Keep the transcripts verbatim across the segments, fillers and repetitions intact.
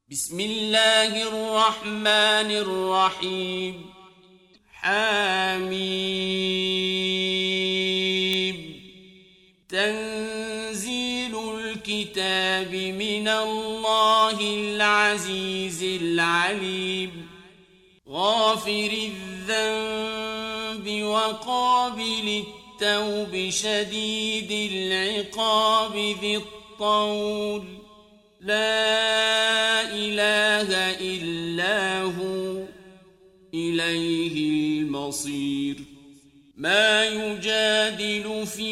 بسم الله الرحمن الرحيم. حميم. تنزيل الكتاب من الله العزيز العليم. غافر الذنب وقابل التوب شديد العقاب ذي الطول. لا إله إلا هو إليه المصير. ما يجادل في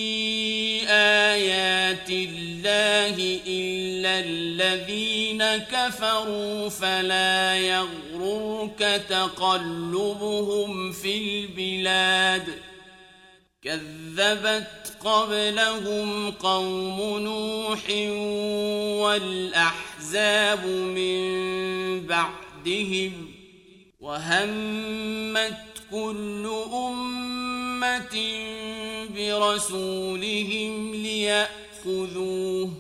آيات الله إلا الذين كفروا فلا يغررك تقلبهم في البلاد. كذبت قبلهم قوم نوح والأحزاب من بعدهم وهمت كل أمة برسولهم ليأخذوه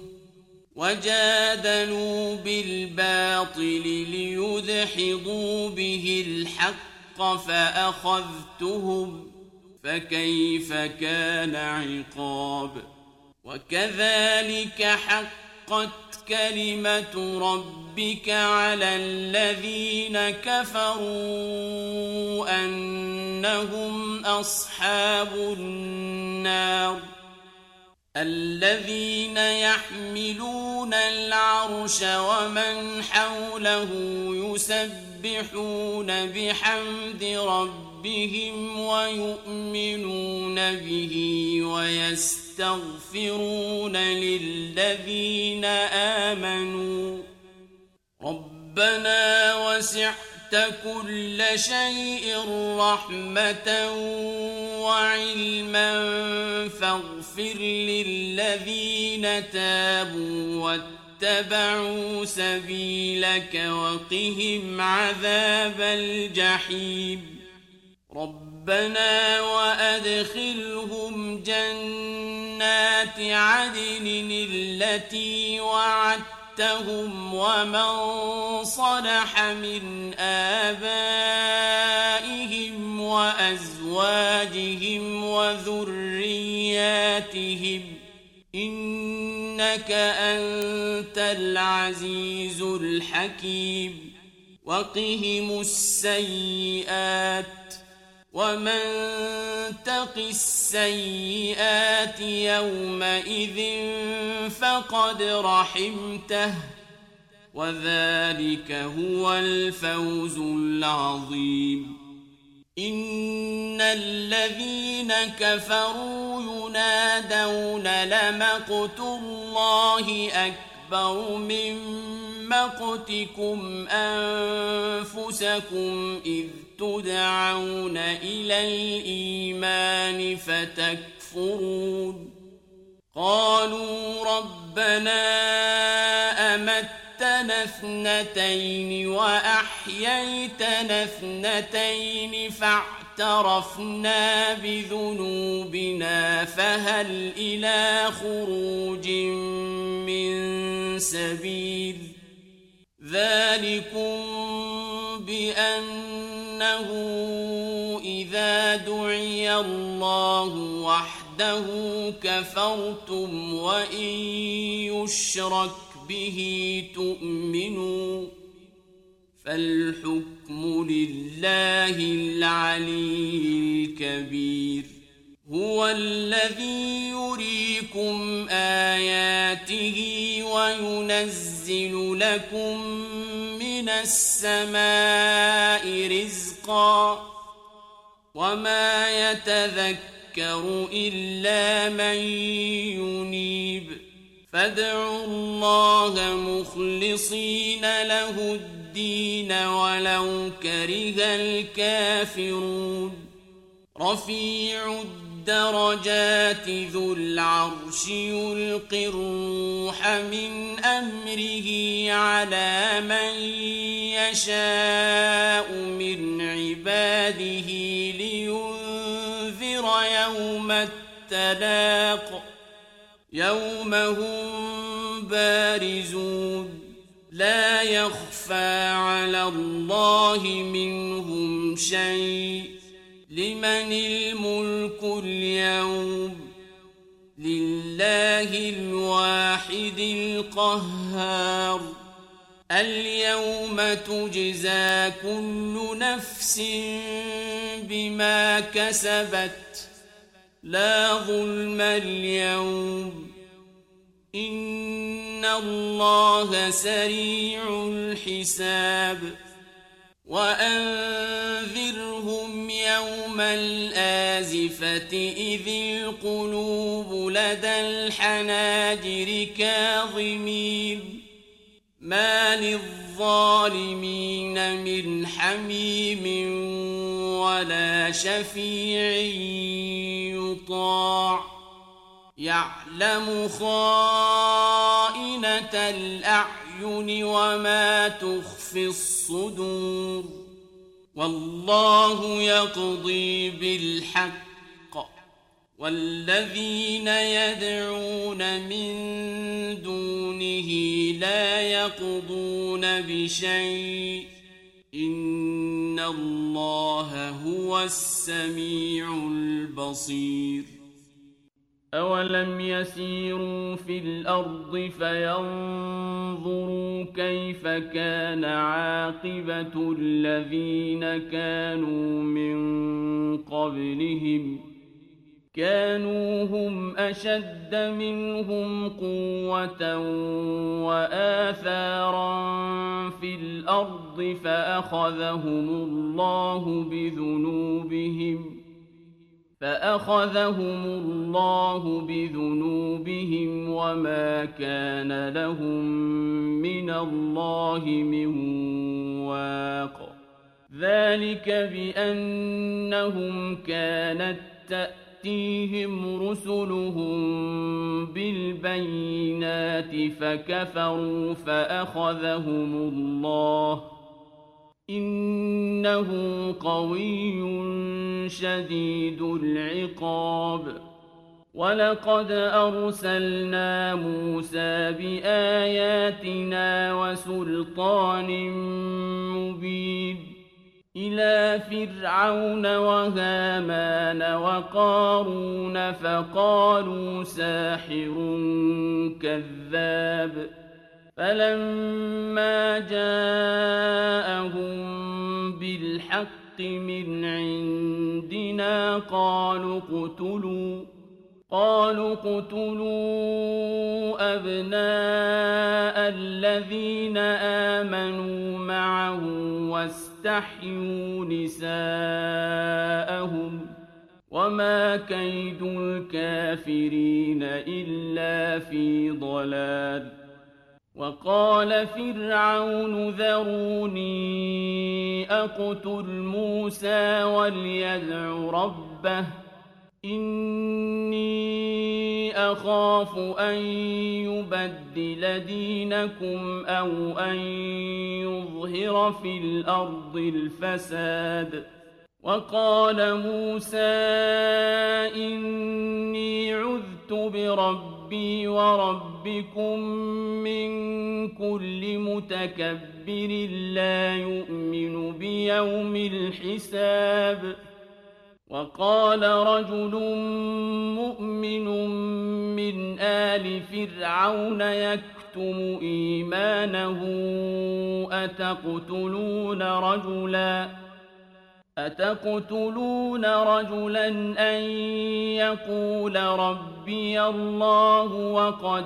وجادلوا بالباطل ليدحضوا به الحق فأخذتهم فكيف كان عقاب. وكذلك حقت كلمة ربك على الذين كفروا أنهم أصحاب النار. الذين يحملون العرش ومن حوله يسبحون بحمد ربهم بهم ويؤمنون به ويستغفرون للذين آمنوا ربنا وسعت كل شيء رحمة وعلما فاغفر للذين تابوا واتبعوا سبيلك وقهم عذاب الجحيم. ربنا وأدخلهم جنات عدن التي وعدتهم ومن صلح من آبائهم وأزواجهم وذرياتهم إنك أنت العزيز الحكيم. وقهم السيئات ومن تق السيئات يومئذ فقد رحمته وذلك هو الفوز العظيم. إن الذين كفروا ينادون لمقت الله أكبر من مقتكم أنفسكم إذ تدعون إلى الإيمان فتكفرون. قالوا ربنا أمتنا اثنتين وأحييتنا اثنتين فاعترفنا بذنوبنا فهل إلى خروج من سبيل. ذلكم بأنه إذا دعي الله وحده كفرتم وإن يشرك به تؤمنوا فالحكم لله العلي الكبير. هو الذي يريكم آياته وينزل لكم من السماء رزقا وما يتذكر إلا من ينيب. فادعوا الله مخلصين له الدين ولو كره الكافرون. رفيع الدرجات ذو العرش يلقي الروح من أمره على من يشاء من عباده لينذر يوم التلاق يوم هم بارزون لا يخفى على الله منهم شيء لمن الملك اليوم لله الواحد القهار اليوم تجزى كل نفس بما كسبت لا ظلم اليوم إن الله سريع الحساب وأنذرهم يوم الآزفة إذ القلوب لدى الحناجر كاظمين ما للظالمين من حميم ولا شفيع يطاع يعلم خائنة الأعين وما تخفي الصدور والله يقضي بالحق والذين يدعون من دونه لا يقضون بشيء إن الله هو السميع البصير أولم يسيروا في الأرض فينظروا كيف كان عاقبة الذين كانوا من قبلهم كانوا هم أشد منهم قوة وآثارا في الأرض فأخذهم الله بذنوبهم فأخذهم الله بذنوبهم وما كان لهم من الله من واق ذلك بأنهم كانت تأتيهم رسلهم بالبينات فكفروا فأخذهم الله إنه قوي شديد العقاب ولقد أرسلنا موسى بآياتنا وسلطان مبين إلى فرعون وهامان وقارون فقالوا ساحر كذاب فلما جاءهم بالحق من عندنا قالوا اقتلوا قالوا اقتلوا أبناء الذين آمنوا معه واستحيوا نساءهم وما كيد الكافرين إلا في ضلال وقال فرعون ذروني أقتل موسى وليدع ربه إني أخاف أن يبدل دينكم أو أن يظهر في الأرض الفساد وقال موسى إني عذت بربي وربكم من كل متكبر لا يؤمن بيوم الحساب وقال رجل مؤمن من آل فرعون يكتم إيمانه أتقتلون رجلا أتقتلون رجلا أن يقول ربي الله وقد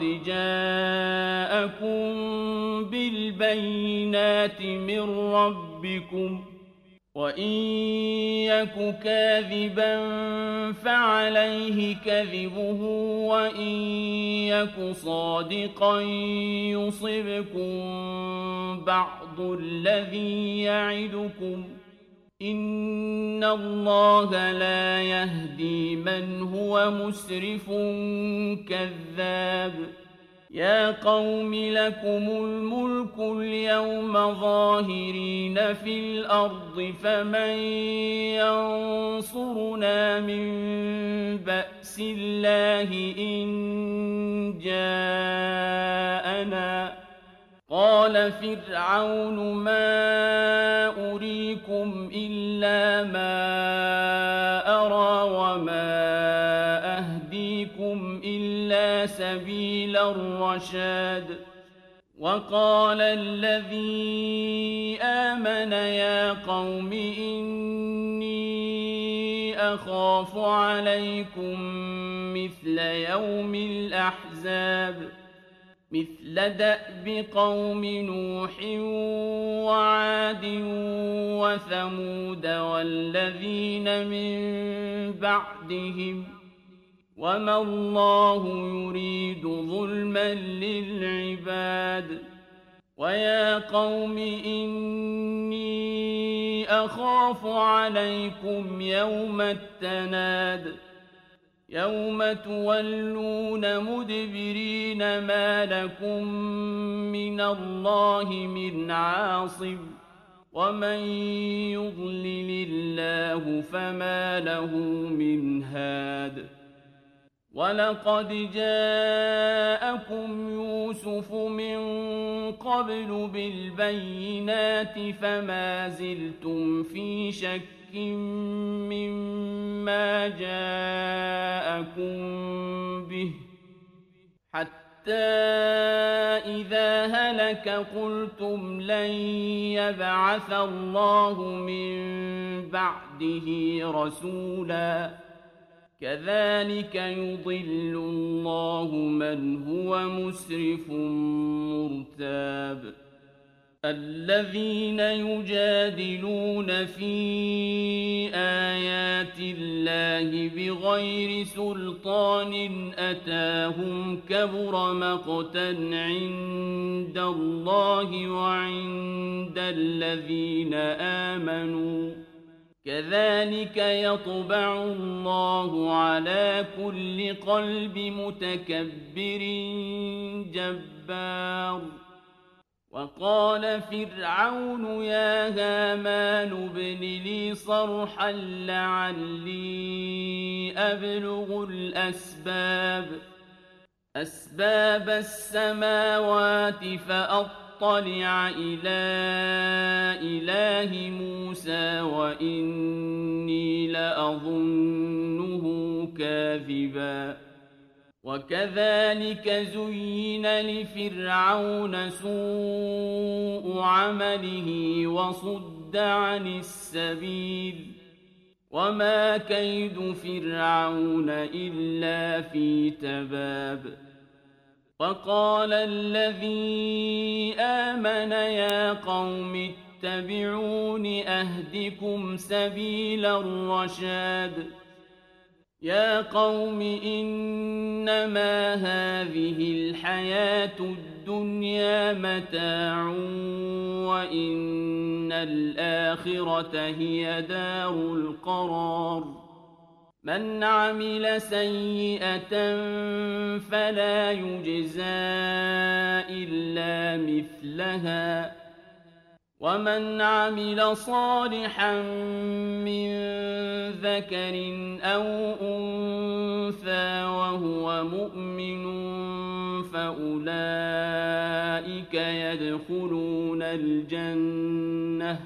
جاءكم بالبينات من ربكم وإن يك كاذبا فعليه كذبه وإن يك صادقا يصبكم بعض الذي يعدكم إن الله لا يهدي من هو مسرف كذاب يا قوم لكم الملك اليوم ظاهرين في الأرض فمن ينصرنا من بأس الله إن جاءنا قال وقال فرعون ما أريكم إلا ما أرى وما أهديكم إلا سبيل الرشاد وقال الذي آمن يا قوم إني أخاف عليكم مثل يوم الأحزاب مثل دأب قوم نوح وعاد وثمود والذين من بعدهم وما الله يريد ظلما للعباد ويا قوم إني أخاف عليكم يوم التناد يوم تولون مدبرين ما لكم من الله من عاصم ومن يضلل الله فما له من هاد ولقد جاءكم يوسف من قبل بالبينات فما زلتم في شك مما جاءكم به حتى إذا هلك قلتم لن يبعث الله من بعده رسولا كذلك يضل الله من هو مسرف مرتاب الذين يجادلون في آيات الله بغير سلطان أتاهم كبر مقتا عند الله وعند الذين آمنوا كذلك يطبع الله على كل قلب متكبر جبار وقال فرعون يا هامان ابن لي صرحا لعلي أبلغ الأسباب أسباب السماوات فأطلع إلى إله موسى وإني لأظنه كاذبا وكذلك زين لفرعون سوء عمله وصد عن السبيل وما كيد فرعون إلا في تباب وقال الذي آمن يا قوم اتبعون أهدكم سبيل الرشاد يا قوم إنما هذه الحياة الدنيا متاع وإن الآخرة هي دار القرار من عمل سيئة فلا يجزى إلا مثلها ومن عمل صالحا من ذكر أو أنثى وهو مؤمن فأولئك يدخلون الجنة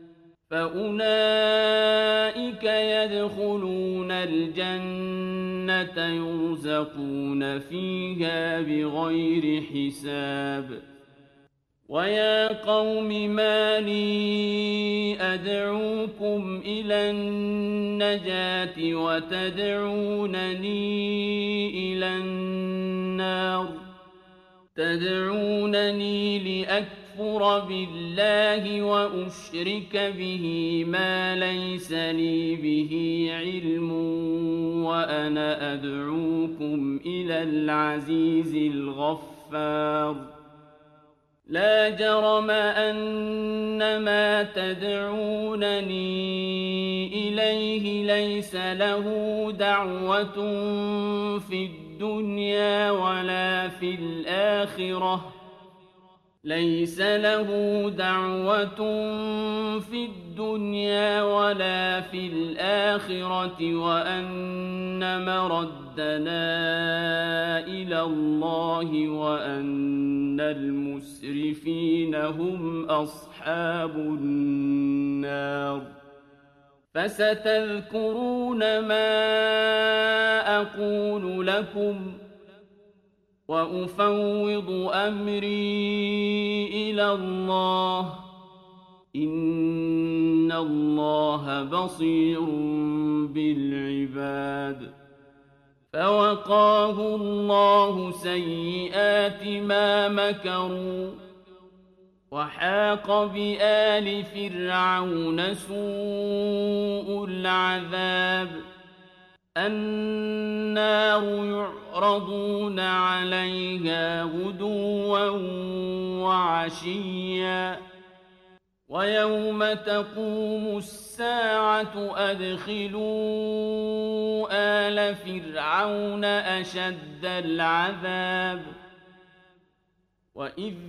فأولئك يدخلون الجنة يرزقون فيها بغير حساب ويا قوم ما لي أدعوكم إلى النجاة وتدعونني إلى النار تدعونني لأكفر بالله وأشرك به ما ليس لي به علم وأنا أدعوكم إلى العزيز الغفار لا جرم أن ما تدعونني إليه ليس له دعوة في الدنيا ولا في الآخرة ليس له دعوة في الدنيا ولا في الآخرة وأن مرد مردنا إلى الله وأن المسرفين هم أصحاب النار فستذكرون ما أقول لكم وأفوض أمري إلى الله إن الله بصير بالعباد فوقاه الله سيئات ما مكروا وحاق بآل فرعون سوء العذاب النار يعرضون عليها غدوا وعشيا ويوم تقوم الساعة أدخلوا آل فرعون أشد العذاب وإذ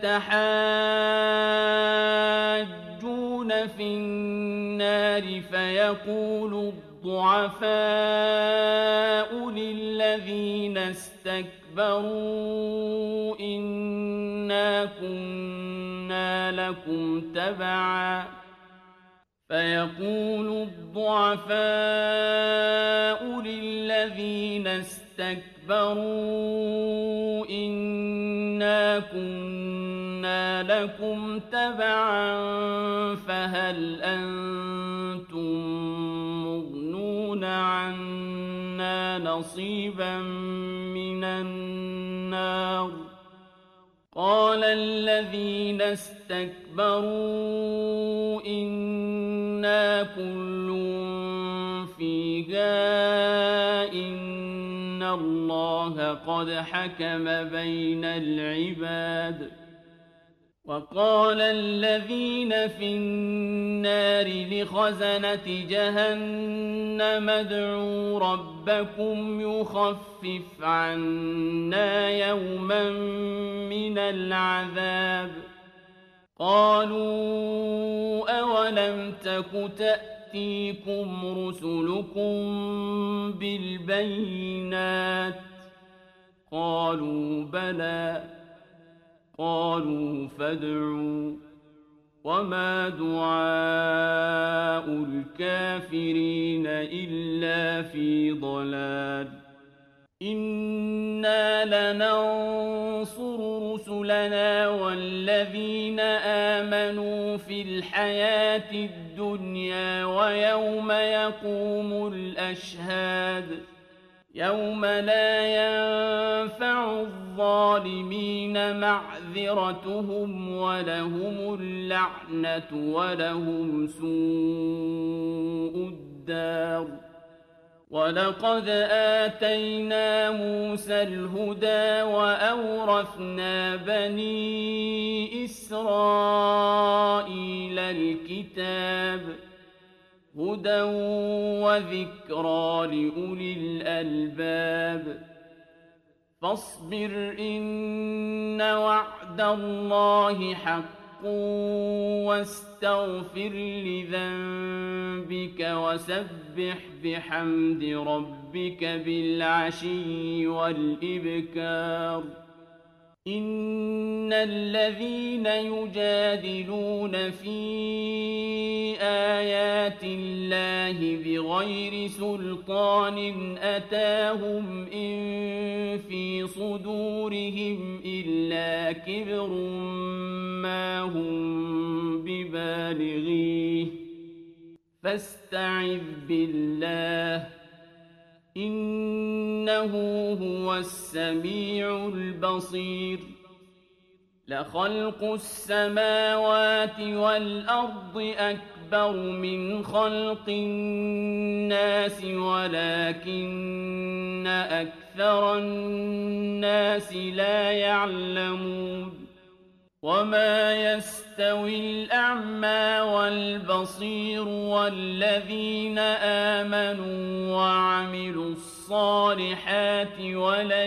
يتحاجون في النار فيقول الضعفاء للذين استكبروا إنا كنا لكم تبعا فيقول الضعفاء للذين استكبروا إنا كنا لكم تبعا فهل أنتم مغنون عنا نصيبا من النار قال الذين استكبروا إنا كل فيها إن الله قد حكم بين العباد وقال الذين في النار لخزنة جهنم ادعوا ربكم يخفف عنا يوما من العذاب قالوا أولم تك تأتيكم رسلكم بالبينات قالوا بلى قالوا فادعوا وما دعاء الكافرين إلا في ضلال إنا لننصر رسلنا والذين آمنوا في الحياة الدنيا ويوم يقوم الأشهاد يوم لا ينفع الظالمين معذرتهم ولهم اللعنة ولهم سوء الدار ولقد آتينا موسى الهدى وأورثنا بني إسرائيل الكتاب هدى وذكرى لأولي الألباب فاصبر إن وعد الله حق واستغفر لذنبك وسبح بحمد ربك بالعشي والإبكار إن الذين يجادلون في آيات الله بغير سلطان أتاهم إن في صدورهم إلا كبر ما هم ببالغيه فاستعذ بالله إنه هو السميع البصير لخلق السماوات والأرض أكبر من خلق الناس ولكن أكثر الناس لا يعلمون وما يستوي الأعمى والبصير والذين آمنوا وعملوا الصالحات ولا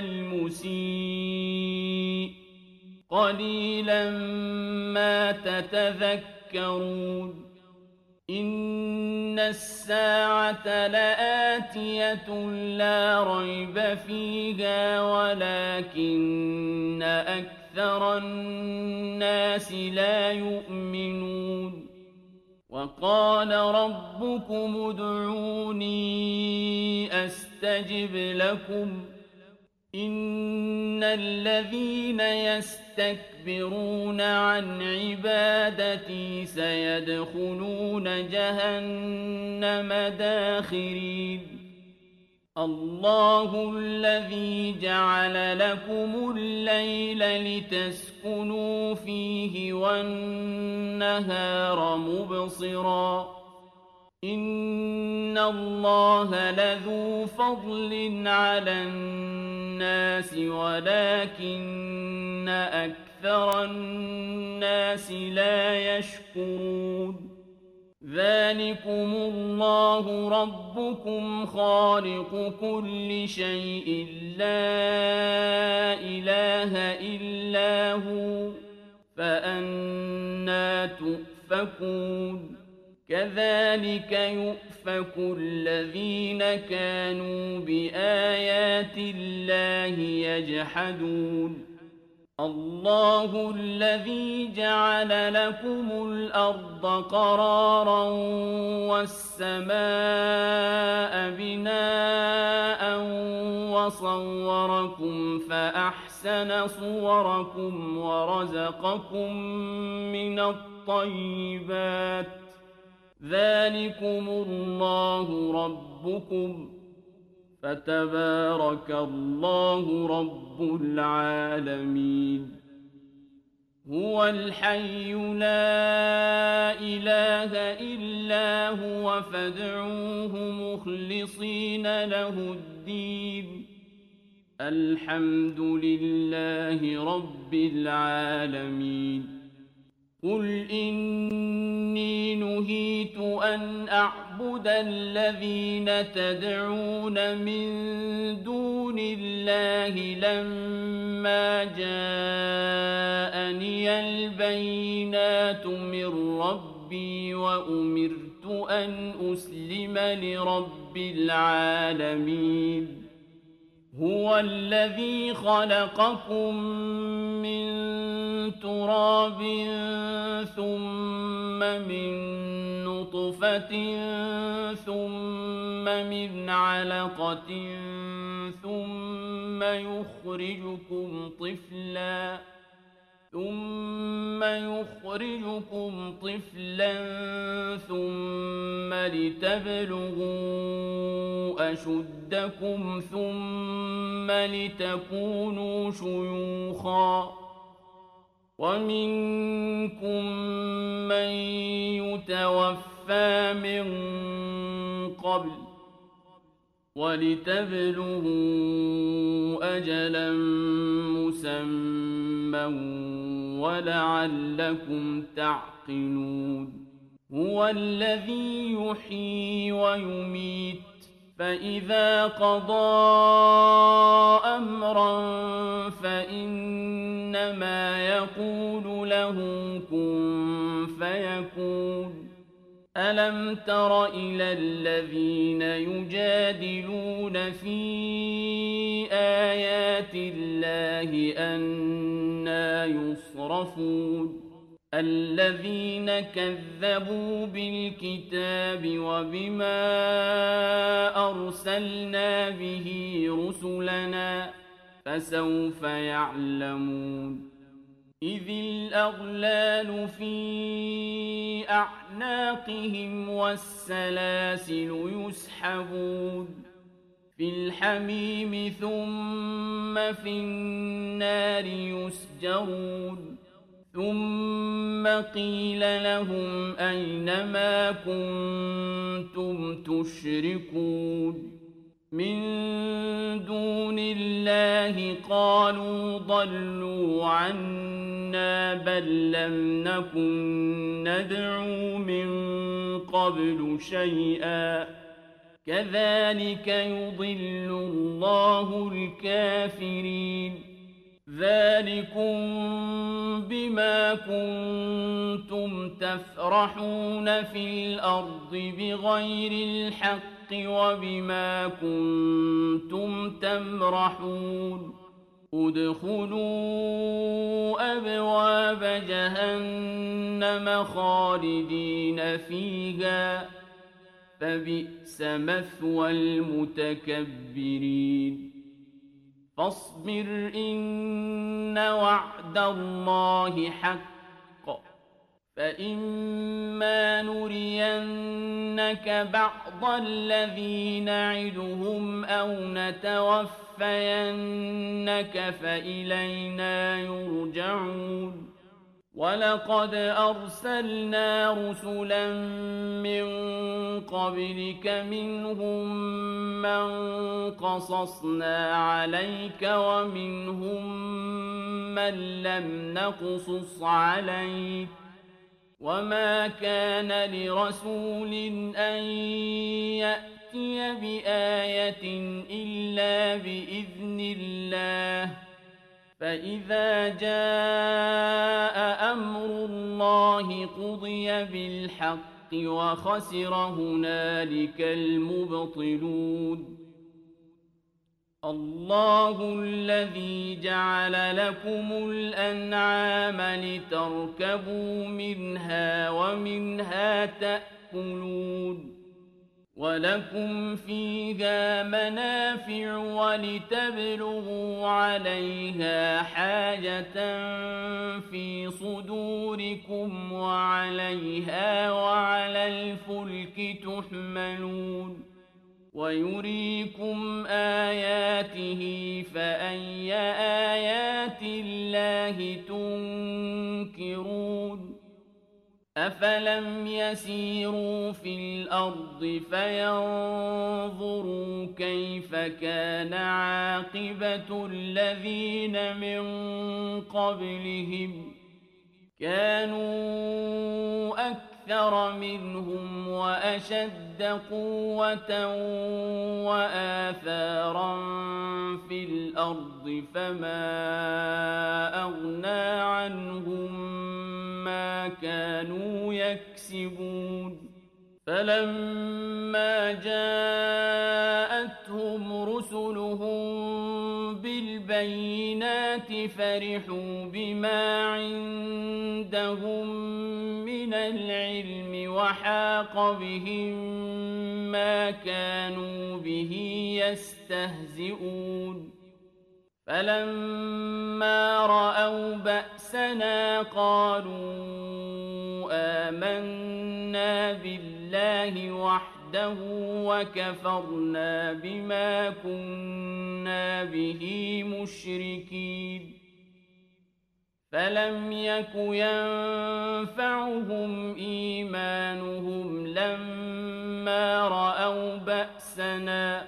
المسيء قليلا ما تتذكرون إن الساعة لآتية لا ريب فيها ولكن أكثر الناس لا يؤمنون وقال ربكم ادعوني أستجب لكم إن الذين يستكبرون عن عبادتي سيدخلون جهنم داخرين الله الذي جعل لكم الليل لتسكنوا فيه والنهار مبصرا إن الله لذو فضل على الناس ولكن أكثر الناس لا يشكرون ذلكم الله ربكم خالق كل شيء لا إله إلا هو فأنى تؤفكون كذلك يؤفك الذين كانوا بآيات الله يجحدون الله الذي جعل لكم الأرض قرارا والسماء بناء وصوركم فأحسن صوركم ورزقكم من الطيبات ذلكم الله ربكم فتبارك الله رب العالمين هو الحي لا إله إلا هو فادعوه مخلصين له الدين الحمد لله رب العالمين قل إني نهيت أن أعبد الذين تدعون من دون الله لما جاءني البينات من ربي وأمرت أن أسلم لرب العالمين هو الذي خلقكم من تراب ثم من نطفة ثم من علقة ثم يخرجكم طفلا ثم يخرجكم طفلا ثم لتبلغوا أشدكم ثم لتكونوا شيوخا ومنكم من يتوفى من قبل ولتبلغوا أجلا مسمى ولعلكم تعقلون هو الذي يحيي ويميت فإذا قضى أمرا فإنما يقول له كن فيكون ألم تر إلى الذين يجادلون في آيات الله أنى يصرفون الذين كذبوا بالكتاب وبما أرسلنا به رسلنا فسوف يعلمون إذ الأغلال في أعناقهم والسلاسل يسحبون في الحميم ثم في النار يسجرون ثم قيل لهم أين ما كنتم تشركون من دون الله قالوا ضلوا عنا بل لم نكن ندعو من قبل شيئا كذلك يضل الله الكافرين ذلكم بما كنتم تفرحون في الأرض بغير الحق وبما كنتم تمرحون ادخلوا أبواب جهنم خالدين فيها فبئس مثوى المتكبرين فاصبر إن وعد الله حق فإما نرينك بعض الذي نعدهم أو نتوفينك فإلينا يرجعون ولقد أرسلنا رسلا من قبلك منهم من قصصنا عليك ومنهم من لم نقصص عليك وما كان لرسول أن يأتي بآية إلا بإذن الله فإذا جاء أمر الله قضي بالحق وخسر هنالك المبطلون الله الذي جعل لكم الأنعام لتركبوا منها ومنها تأكلون ولكم فيها منافع ولتبلغوا عليها حاجة في صدوركم وعليها وعلى الفلك تحملون ويريكم آياته فأي آيات الله تنكرون أفلم يسيروا في الأرض فينظروا كيف كان عاقبة الذين من قبلهم كانوا أكثر منهم وأشد قوة وآثارا في الأرض فما أغنى عنهم ما كانوا يكسبون فلما جاءتهم رسلهم بالبينات فرحوا بما عندهم من العلم وحاق بهم ما كانوا به يستهزئون فلما رأوا بأسنا قالوا آمنا بالله وحده وكفرنا بما كنا به مشركين فلم يك ينفعهم إيمانهم لما رأوا بأسنا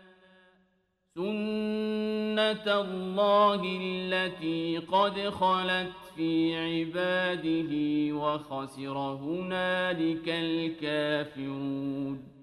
سنة الله التي قد خلت في عباده وخسر هنالك الكافرون